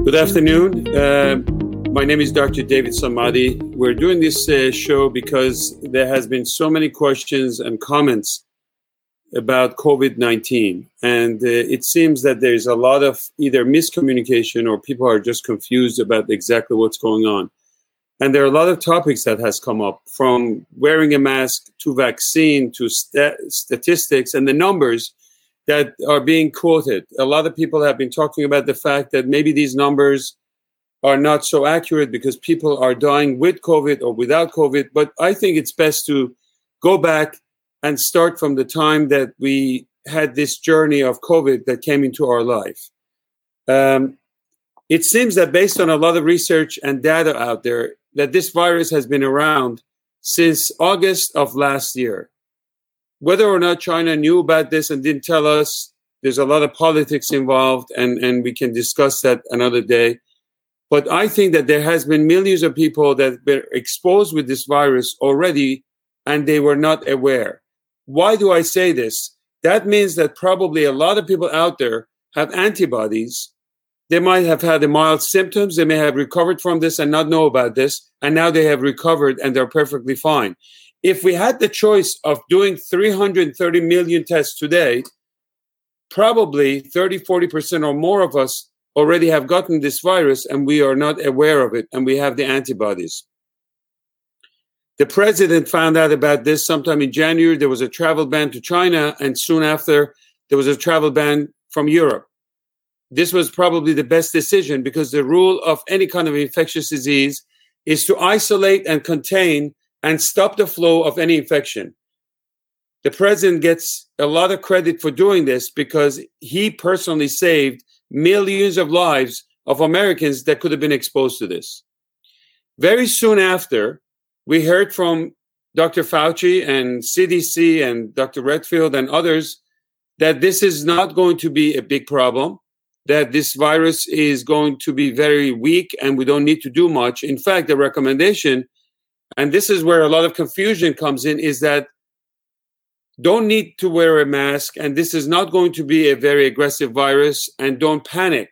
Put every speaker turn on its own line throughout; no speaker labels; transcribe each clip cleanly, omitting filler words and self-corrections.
Good afternoon. My name is Dr. David Samadi. We're doing this show because there has been so many questions and comments about COVID-19. And it seems that there's a lot of either miscommunication or people are just confused about exactly what's going on. And there are a lot of topics that has come up, from wearing a mask to vaccine to statistics and the numbers that are being quoted. A lot of people have been talking about the fact that maybe these numbers are not so accurate because people are dying with COVID or without COVID. But I think it's best to go back and start from the time that we had this journey of COVID that came into our life. It seems that based on a lot of research and data out there, that this virus has been around since August of last year. Whether or not China knew about this and didn't tell us, there's a lot of politics involved, and we can discuss that another day. But I think that there has been millions of people that have been exposed with this virus already, and they were not aware. Why do I say this? That means that probably a lot of people out there have antibodies. They might have had the mild symptoms. They may have recovered from this and not know about this. And now they have recovered and they're perfectly fine. If we had the choice of doing 330 million tests today, probably 30, 40% or more of us already have gotten this virus and we are not aware of it, and we have the antibodies. The president found out about this sometime in January. There was a travel ban to China, and soon after, there was a travel ban from Europe. This was probably the best decision because the rule of any kind of infectious disease is to isolate and contain and stop the flow of any infection. The president gets a lot of credit for doing this because he personally saved millions of lives of Americans that could have been exposed to this. Very soon after, we heard from Dr. Fauci and CDC and Dr. Redfield and others that this is not going to be a big problem, that this virus is going to be very weak and we don't need to do much. In fact, the recommendation, and this is where a lot of confusion comes in, is that don't need to wear a mask, and this is not going to be a very aggressive virus, and don't panic.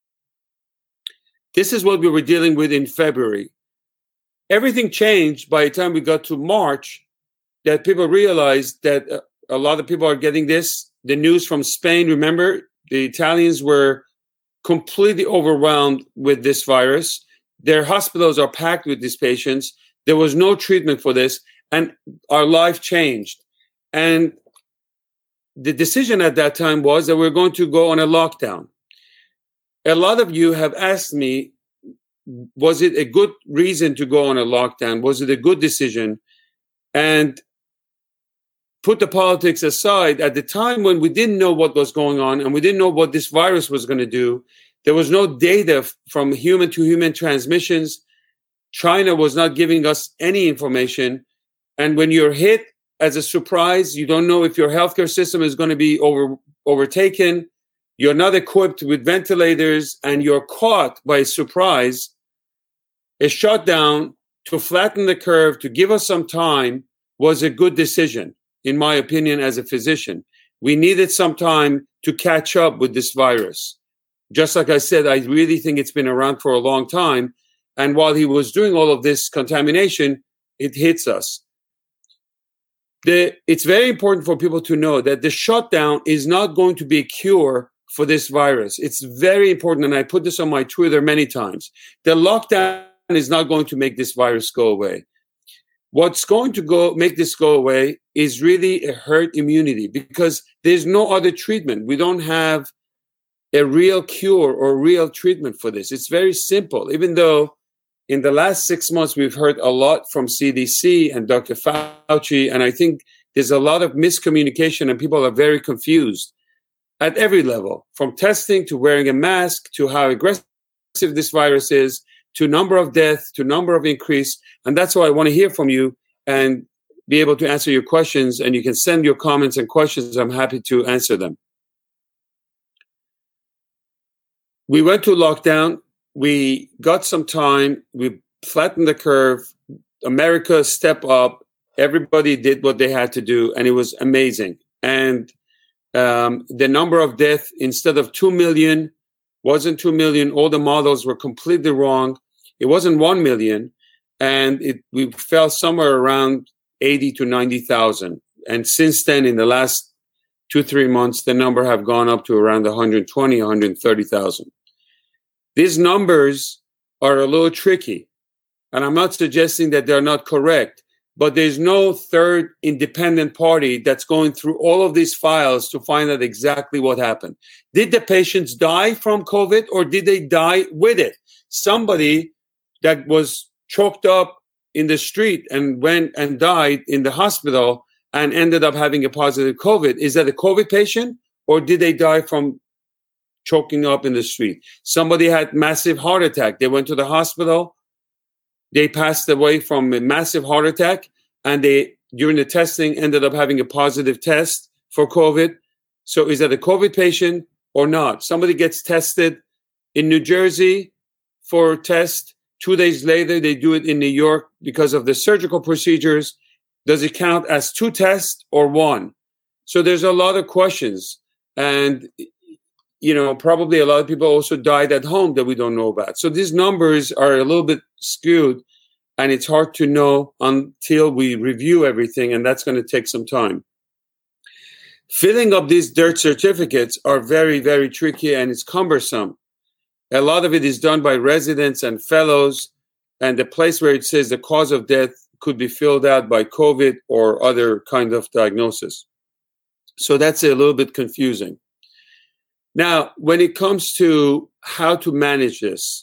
This is what we were dealing with in February. Everything changed by the time we got to March, that people realized that a lot of people are getting this. The news from Spain, remember, the Italians were completely overwhelmed with this virus. Their hospitals are packed with these patients. There was no treatment for this, and our life changed. And the decision at that time was that we're going to go on a lockdown. A lot of you have asked me, was it a good reason to go on a lockdown? Was it a good decision? And put the politics aside, at the time when we didn't know what was going on and we didn't know what this virus was going to do, there was no data from human to human transmissions. China was not giving us any information. And when you're hit as a surprise, you don't know if your healthcare system is going to be overtaken. You're not equipped with ventilators and you're caught by surprise. A shutdown to flatten the curve, to give us some time, was a good decision, in my opinion, as a physician. We needed some time to catch up with this virus. Just like I said, I really think it's been around for a long time. And while he was doing all of this contamination, it hits us. It's very important for people to know that the shutdown is not going to be a cure for this virus. It's very important, and I put this on my Twitter many times. The lockdown is not going to make this virus go away. What's going to make this go away is really a herd immunity, because there's no other treatment. We don't have a real cure or real treatment for this. It's very simple, even though in the last 6 months, we've heard a lot from CDC and Dr. Fauci, and I think there's a lot of miscommunication and people are very confused at every level, from testing to wearing a mask to how aggressive this virus is, to number of deaths, to number of increase. And that's why I want to hear from you and be able to answer your questions. And you can send your comments and questions. I'm happy to answer them. We went to lockdown. We got some time. We flattened the curve. America stepped up. Everybody did what they had to do, and it was amazing. And the number of deaths, instead of 2 million wasn't 2 million. All the models were completely wrong. It wasn't 1 million. And we fell somewhere around 80 to 90,000. And since then, in the last 2-3 months, the number have gone up to around 120, 130,000. These numbers are a little tricky. And I'm not suggesting that they're not correct, but there's no third independent party that's going through all of these files to find out exactly what happened. Did the patients die from COVID or did they die with it? Somebody that was choked up in the street and went and died in the hospital and ended up having a positive COVID. Is that a COVID patient or did they die from choking up in the street? Somebody had massive heart attack. They went to the hospital. They passed away from a massive heart attack, and they, during the testing, ended up having a positive test for COVID. So is that a COVID patient or not? Somebody gets tested in New Jersey for a test. 2 days later, they do it in New York because of the surgical procedures. Does it count as 2 tests or 1? So there's a lot of questions. And, probably a lot of people also died at home that we don't know about. So these numbers are a little bit skewed, and it's hard to know until we review everything, and that's going to take some time. Filling up these death certificates are very, very tricky, and it's cumbersome. A lot of it is done by residents and fellows, and the place where it says the cause of death could be filled out by COVID or other kind of diagnosis. So that's a little bit confusing. Now, when it comes to how to manage this,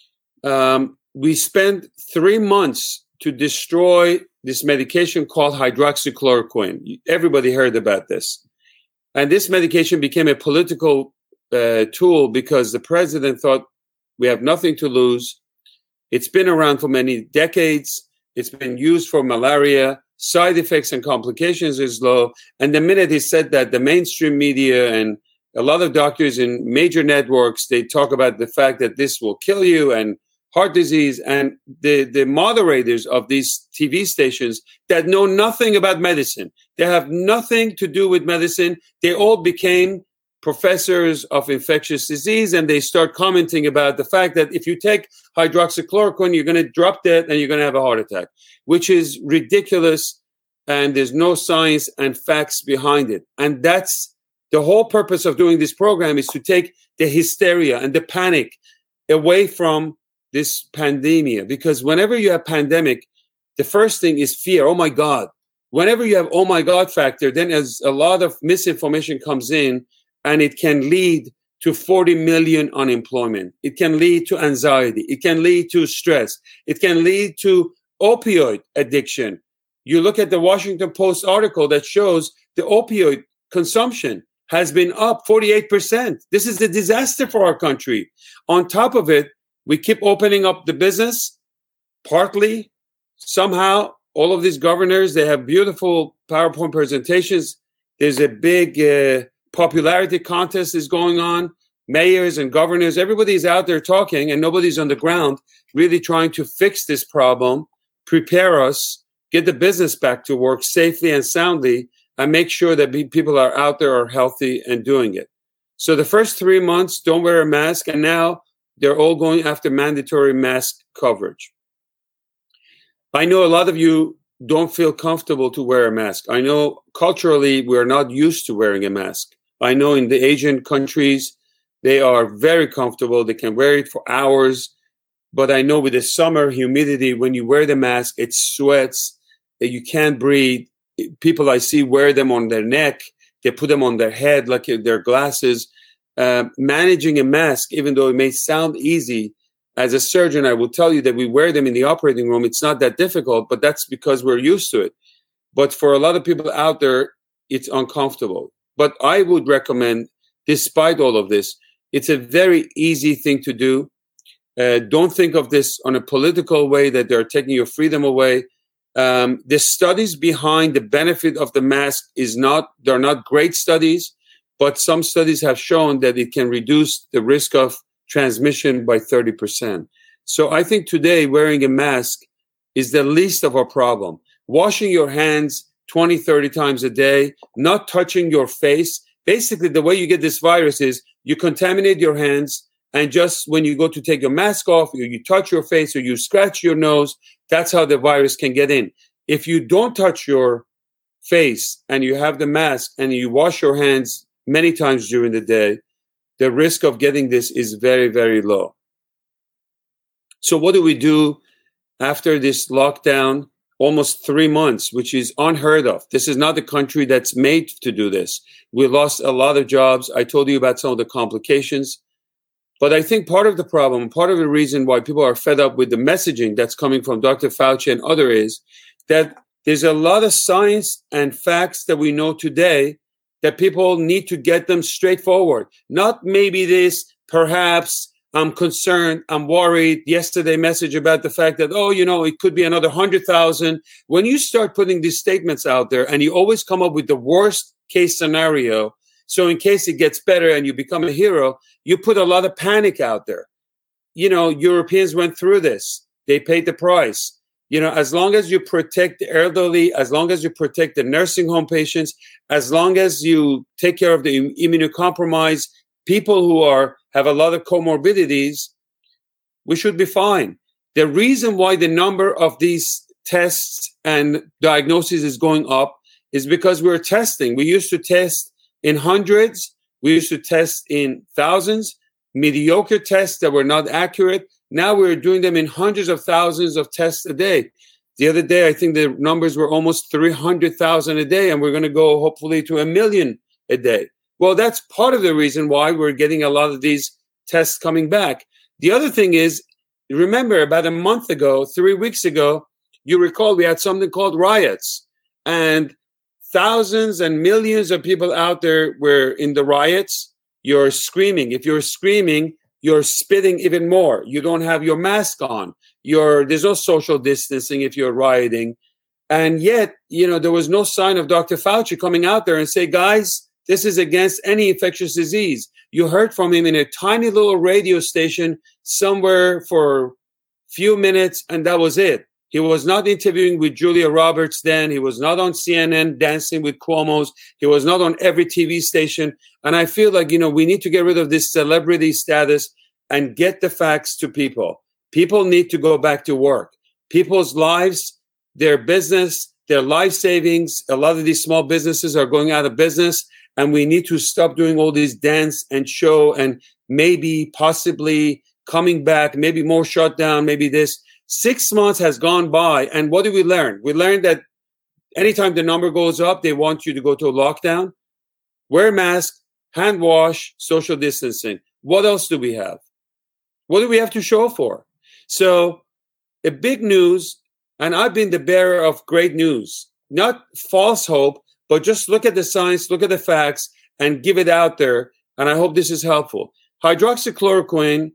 we spent 3 months to destroy this medication called hydroxychloroquine. Everybody heard about this. And this medication became a political tool because the president thought we have nothing to lose. It's been around for many decades. It's been used for malaria. Side effects and complications is low. And the minute he said that, the mainstream media and a lot of doctors in major networks, they talk about the fact that this will kill you and heart disease. And the moderators of these TV stations that know nothing about medicine, they have nothing to do with medicine. They all became professors of infectious disease, and they start commenting about the fact that if you take hydroxychloroquine, you're going to drop dead and you're going to have a heart attack, which is ridiculous. And there's no science and facts behind it. And that's the whole purpose of doing this program, is to take the hysteria and the panic away from this pandemia. Because whenever you have pandemic, the first thing is fear. Oh my God. Whenever you have oh my God factor, then as a lot of misinformation comes in, and it can lead to 40 million unemployment. It can lead to anxiety. It can lead to stress. It can lead to opioid addiction. You look at the Washington Post article that shows the opioid consumption has been up 48%. This is a disaster for our country. On top of it, we keep opening up the business. Partly, somehow, all of these governors, they have beautiful PowerPoint presentations. There's a big popularity contest is going on. Mayors and governors, everybody's out there talking, and nobody's on the ground really trying to fix this problem, prepare us, get the business back to work safely and soundly, and make sure that people are out there, are healthy and doing it. So the first 3 months, don't wear a mask, and now they're all going after mandatory mask coverage. I know a lot of you don't feel comfortable to wear a mask. I know culturally we're not used to wearing a mask. I know in the Asian countries, they are very comfortable. They can wear it for hours. But I know with the summer humidity, when you wear the mask, it sweats, you can't breathe. People I see wear them on their neck. They put them on their head like their glasses. Managing a mask, even though it may sound easy, as a surgeon, I will tell you that we wear them in the operating room. It's not that difficult, but that's because we're used to it. But for a lot of people out there, it's uncomfortable. But I would recommend, despite all of this, it's a very easy thing to do. Don't think of this on a political way that they're taking your freedom away. The studies behind the benefit of the mask they're not great studies, but some studies have shown that it can reduce the risk of transmission by 30%. So I think today wearing a mask is the least of our problem. Washing your hands 20, 30 times a day, not touching your face. Basically, the way you get this virus is you contaminate your hands And just when you go to take your mask off, or you touch your face, or you scratch your nose, that's how the virus can get in. If you don't touch your face and you have the mask and you wash your hands many times during the day, the risk of getting this is very, very low. So what do we do after this lockdown? Almost 3 months, which is unheard of. This is not the country that's made to do this. We lost a lot of jobs. I told you about some of the complications. But I think part of the problem, part of the reason why people are fed up with the messaging that's coming from Dr. Fauci and others is that there's a lot of science and facts that we know today that people need to get them straightforward. Not maybe this, perhaps, I'm concerned, I'm worried. Yesterday message about the fact that, it could be another 100,000. When you start putting these statements out there and you always come up with the worst case scenario, so in case it gets better and you become a hero, you put a lot of panic out there. Europeans went through this. They paid the price. As long as you protect the elderly, as long as you protect the nursing home patients, as long as you take care of the immunocompromised, people who have a lot of comorbidities, we should be fine. The reason why the number of these tests and diagnoses is going up is because we're testing. We used to test in hundreds. We used to test in thousands, mediocre tests that were not accurate. Now we're doing them in hundreds of thousands of tests a day. The other day, I think the numbers were almost 300,000 a day, and we're going to go hopefully to 1 million a day. Well, that's part of the reason why we're getting a lot of these tests coming back. The other thing is, remember about a month ago, 3 weeks ago, you recall we had something called riots, and thousands and millions of people out there were in the riots. You're screaming. If you're screaming, you're spitting even more. You don't have your mask on. There's no social distancing if you're rioting. And yet, there was no sign of Dr. Fauci coming out there and say, guys, this is against any infectious disease. You heard from him in a tiny little radio station somewhere for a few minutes, and that was it. He was not interviewing with Julia Roberts then. He was not on CNN dancing with Cuomo's. He was not on every TV station. And I feel like, we need to get rid of this celebrity status and get the facts to people. People need to go back to work. People's lives, their business, their life savings, a lot of these small businesses are going out of business. And we need to stop doing all these dance and show and maybe possibly coming back, maybe more shutdown, maybe this. 6 months has gone by. And what did we learn? We learned that anytime the number goes up, they want you to go to a lockdown, wear a mask, hand wash, social distancing. What else do we have? What do we have to show for? So a big news, and I've been the bearer of great news, not false hope, but just look at the science, look at the facts, and give it out there. And I hope this is helpful. Hydroxychloroquine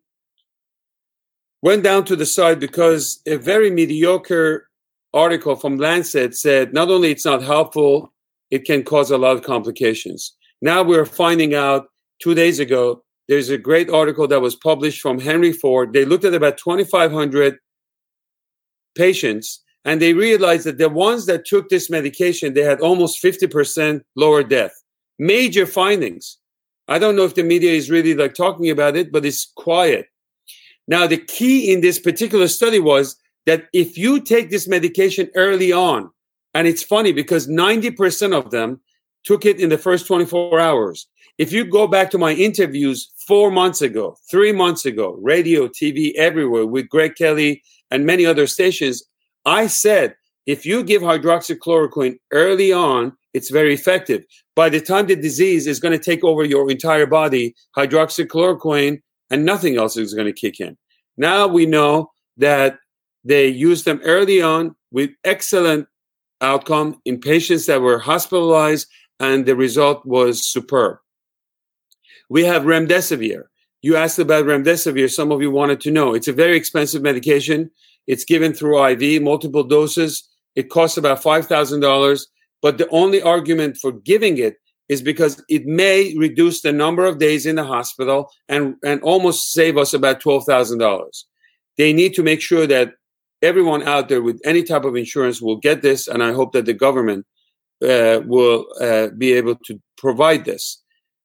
went down to the side because a very mediocre article from Lancet said not only it's not helpful, it can cause a lot of complications. Now we're finding out 2 days ago, there's a great article that was published from Henry Ford. They looked at about 2,500 patients, and they realized that the ones that took this medication, they had almost 50% lower death. Major findings. I don't know if the media is really talking about it, but it's quiet. Now, the key in this particular study was that if you take this medication early on, and it's funny because 90% of them took it in the first 24 hours. If you go back to my interviews 4 months ago, 3 months ago, radio, TV, everywhere with Greg Kelly and many other stations, I said, if you give hydroxychloroquine early on, it's very effective. By the time the disease is going to take over your entire body, hydroxychloroquine and nothing else is going to kick in. Now we know that they used them early on with excellent outcome in patients that were hospitalized, and the result was superb. We have remdesivir. You asked about remdesivir. Some of you wanted to know. It's a very expensive medication. It's given through IV, multiple doses. It costs about $5,000. But the only argument for giving it is because it may reduce the number of days in the hospital and almost save us about $12,000. They need to make sure that everyone out there with any type of insurance will get this, and I hope that the government will be able to provide this.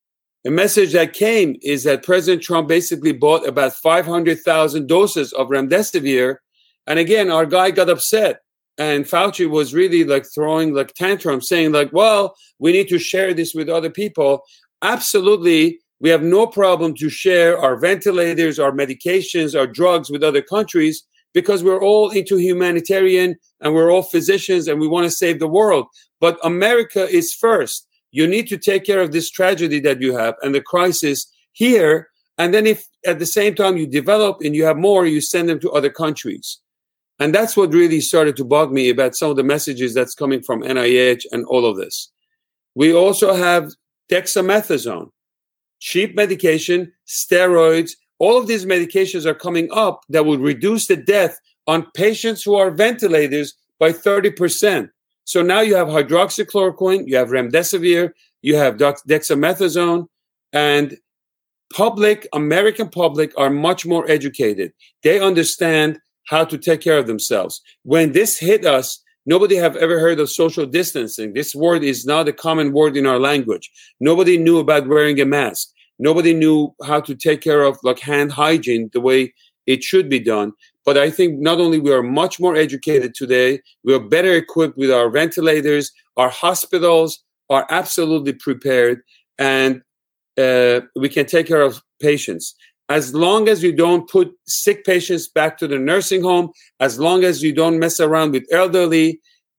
A message that came is that President Trump basically bought about 500,000 doses of remdesivir. And again, our guy got upset. And Fauci was really like throwing like tantrums, saying like, well, we need to share this with other people. Absolutely. We have no problem to share our ventilators, our medications, our drugs with other countries because we're all into humanitarian and we're all physicians and we want to save the world. But America is first. You need to take care of this tragedy that you have and the crisis here. And then if at the same time you develop and you have more, you send them to other countries. And that's what really started to bug me about some of the messages that's coming from NIH and all of this. We also have dexamethasone, cheap medication, steroids. All of these medications are coming up that would reduce the death on patients who are ventilators by 30%. So now you have hydroxychloroquine, you have remdesivir, you have dexamethasone, and American public are much more educated. They understand how to take care of themselves. When this hit us, nobody have ever heard of social distancing. This word is not a common word in our language. Nobody knew about wearing a mask. Nobody knew how to take care of like hand hygiene the way it should be done. But I think not only we are much more educated today, we are better equipped with our ventilators. Our hospitals are absolutely prepared, and we can take care of patients. As long as you don't put sick patients back to the nursing home, as long as you don't mess around with elderly,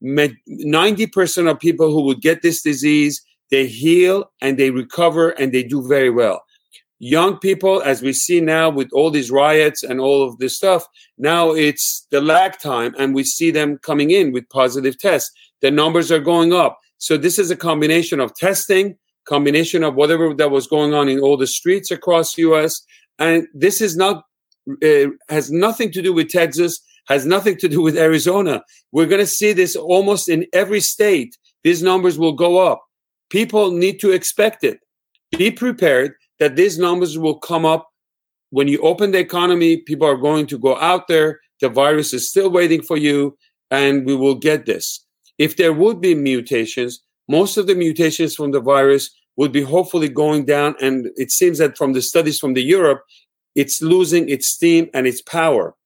90% of people who would get this disease, they heal and they recover and they do very well. Young people, as we see now with all these riots and all of this stuff, now it's the lag time and we see them coming in with positive tests. The numbers are going up. So this is a combination of testing, combination of whatever that was going on in all the streets across the U.S., and this is not has nothing to do with Texas, has nothing to do with Arizona. We're going to see this almost in every state. These numbers will go up. People need to expect it. Be prepared that these numbers will come up. When you open the economy, people are going to go out there. The virus is still waiting for you, and we will get this. If there would be mutations, most of the mutations from the virus would be hopefully going down. And it seems that from the studies from the Europe, it's losing its steam and its power.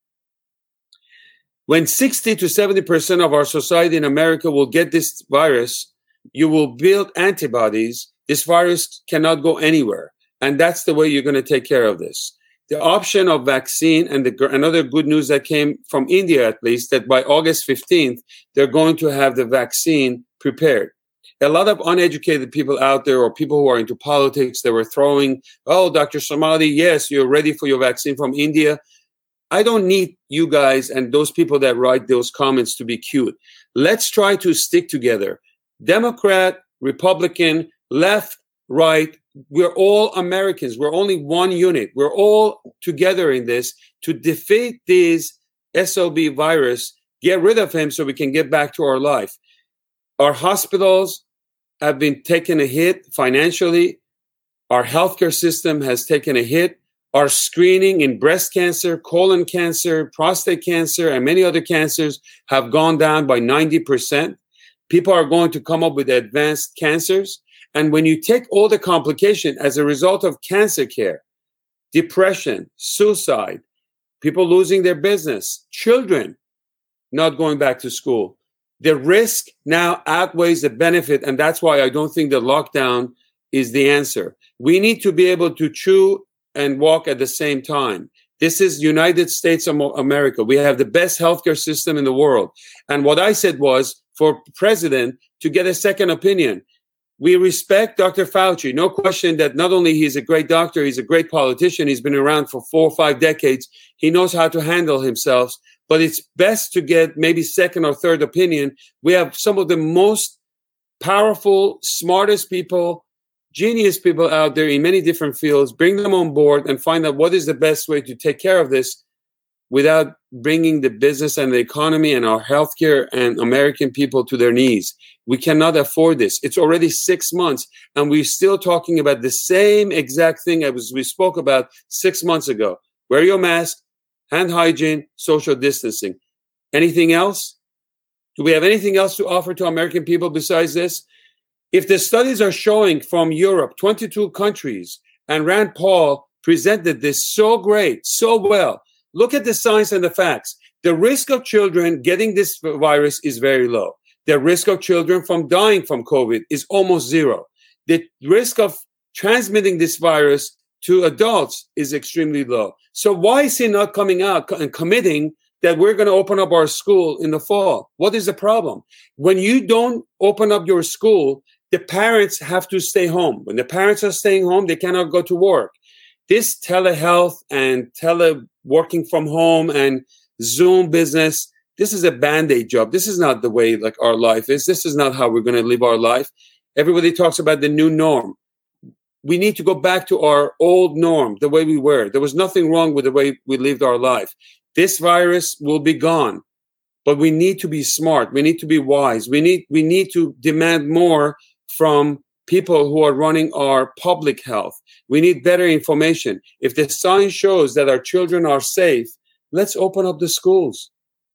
When 60 to 70% of our society in America will get this virus, you will build antibodies. This virus cannot go anywhere. And that's the way you're going to take care of this. The option of vaccine and another good news that came from India, at least, that by August 15th, they're going to have the vaccine prepared. A lot of uneducated people out there or people who are into politics, they were throwing, oh, Dr. Samadi, yes, you're ready for your vaccine from India. I don't need you guys and those people that write those comments to be cute. Let's try to stick together. Democrat, Republican, left, right, we're all Americans. We're only one unit. We're all together in this to defeat this SOB virus, get rid of him so we can get back to our life. Our hospitals have been taking a hit financially. Our healthcare system has taken a hit. Our screening in breast cancer, colon cancer, prostate cancer, and many other cancers have gone down by 90%. People are going to come up with advanced cancers. And when you take all the complication as a result of cancer care, depression, suicide, people losing their business, children not going back to school, the risk now outweighs the benefit. And that's why I don't think the lockdown is the answer. We need to be able to chew and walk at the same time. This is United States of America. We have the best healthcare system in the world. And what I said was for president to get a second opinion. We respect Dr. Fauci. No question that not only he's a great doctor, he's a great politician. He's been around for 4 or 5 decades. He knows how to handle himself. But it's best to get maybe second or third opinion. We have some of the most powerful, smartest people, genius people out there in many different fields. Bring them on board and find out what is the best way to take care of this without bringing the business and the economy and our healthcare and American people to their knees. We cannot afford this. It's already 6 months, and we're still talking about the same exact thing as we spoke about 6 months ago. Wear your mask, hand hygiene, social distancing. Anything else? Do we have anything else to offer to American people besides this? If the studies are showing from Europe, 22 countries, and Rand Paul presented this so great, so well, look at the science and the facts. The risk of children getting this virus is very low. The risk of children from dying from COVID is almost zero. The risk of transmitting this virus to adults is extremely low. So why is he not coming out and committing that we're going to open up our school in the fall? What is the problem? When you don't open up your school, the parents have to stay home. When the parents are staying home, they cannot go to work. This telehealth and teleworking from home and Zoom business, this is a Band-Aid job. This is not the way like our life is. This is not how we're going to live our life. Everybody talks about the new norm. We need to go back to our old norm, the way we were. There was nothing wrong with the way we lived our life. This virus will be gone, but we need to be smart. We need to be wise. We need to demand more from people who are running our public health. We need better information. If the science shows that our children are safe, let's open up the schools.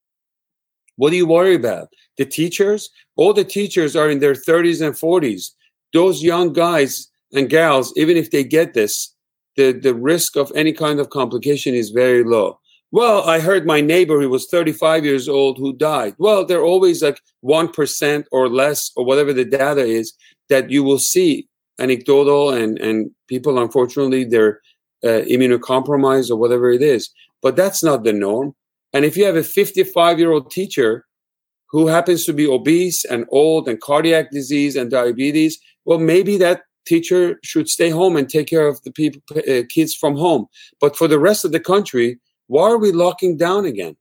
What do you worry about? The teachers? All the teachers are in their 30s and 40s. Those young guys and gals, even if they get this, the risk of any kind of complication is very low. Well, I heard my neighbor who was 35 years old who died. Well, they're always like 1% or less or whatever the data is that you will see anecdotal and people, unfortunately, they're immunocompromised or whatever it is. But that's not the norm. And if you have a 55-year-old teacher who happens to be obese and old and cardiac disease and diabetes, well, maybe that teacher should stay home and take care of the people, kids from home. But for the rest of the country, why are we locking down again?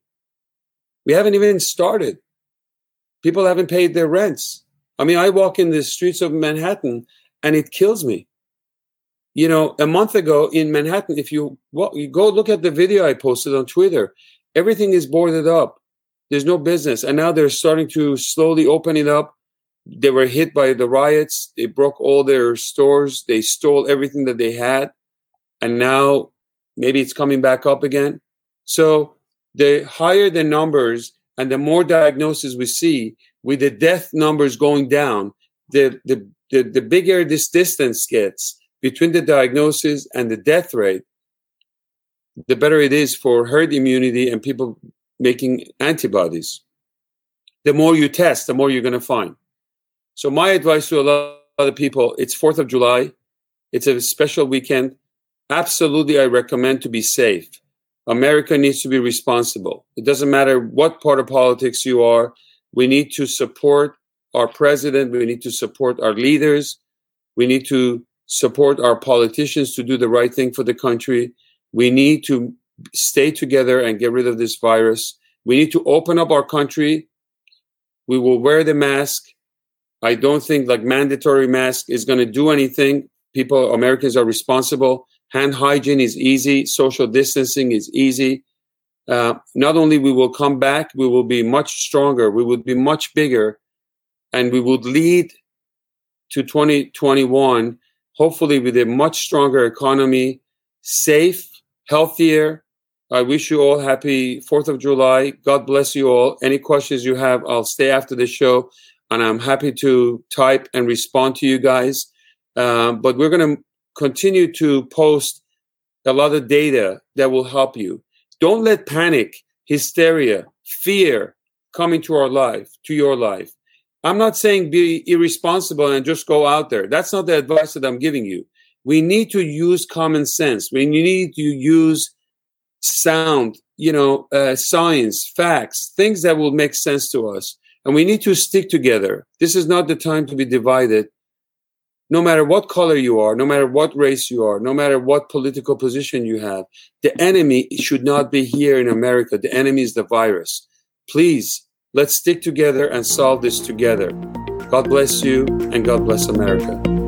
We haven't even started. People haven't paid their rents. I mean, I walk in the streets of Manhattan and it kills me. You know, a month ago in Manhattan, if you go look at the video I posted on Twitter, everything is boarded up. There's no business. And now they're starting to slowly open it up. They were hit by the riots. They broke all their stores. They stole everything that they had. And now maybe it's coming back up again. So the higher the numbers and the more diagnoses we see, with the death numbers going down, the bigger this distance gets between the diagnosis and the death rate, the better it is for herd immunity and people making antibodies. The more you test, the more you're going to find. So my advice to a lot of people, it's 4th of July. It's a special weekend. Absolutely, I recommend to be safe. America needs to be responsible. It doesn't matter what part of politics you are. We need to support our president. We need to support our leaders. We need to support our politicians to do the right thing for the country. We need to stay together and get rid of this virus. We need to open up our country. We will wear the mask. I don't think like mandatory mask is going to do anything. People, Americans are responsible. Hand hygiene is easy. Social distancing is easy. Not only we will come back, we will be much stronger. We will be much bigger. And we would lead to 2021, hopefully with a much stronger economy, safe, healthier. I wish you all happy 4th of July. God bless you all. Any questions you have, I'll stay after the show. And I'm happy to type and respond to you guys. But we're going to continue to post a lot of data that will help you. Don't let panic, hysteria, fear come into our life, to your life. I'm not saying be irresponsible and just go out there. That's not the advice that I'm giving you. We need to use common sense. We need to use sound, science, facts, things that will make sense to us. And we need to stick together. This is not the time to be divided. No matter what color you are, no matter what race you are, no matter what political position you have, the enemy should not be here in America. The enemy is the virus. Please, let's stick together and solve this together. God bless you, and God bless America.